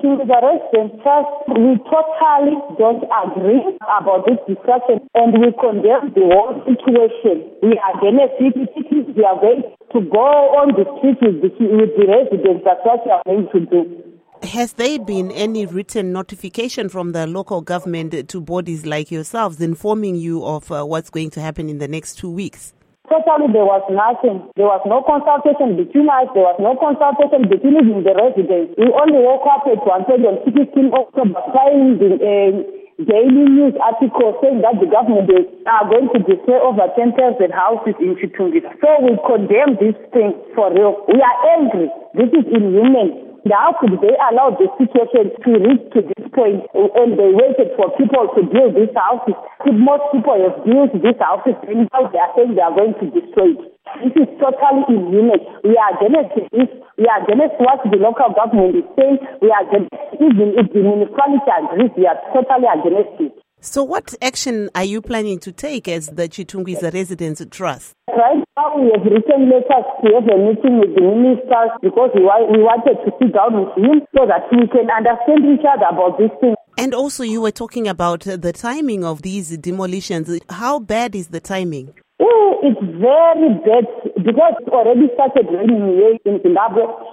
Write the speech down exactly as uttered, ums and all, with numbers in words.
Chitungwiza Residents Trust, we totally don't agree about this discussion and we condemn the whole situation. We are against it. We are going to go on the street with the, with the residents. That's what we are going to do. Has there been any written notification from the local government to bodies like yourselves informing you of uh, what's going to happen in the next two weeks? Totally, there was nothing. There was no consultation between us. There was no consultation between even the residents. We only woke up at one page on sixteenth October, finding the uh, daily news article saying that the government is are going to destroy over ten thousand houses in Chitungwiza. So we condemn this thing for real. We are angry. This is inhuman. How could they allow the situation to reach to this point and they waited for people to build these houses? Could most people have built these houses and now they are saying they are going to destroy it? This is totally inhuman. We are against this. We are against what the local government is saying. We are against, even if the municipality agrees, we are totally against it. So what action are you planning to take as the Chitungwiza Residents Trust? Right now we have written letters to have a meeting with the ministers because we, we wanted to sit down with him so that we can understand each other about this thing. And also you were talking about the timing of these demolitions. How bad is the timing? Oh, it's very bad because it already started raining here in Zimbabwe.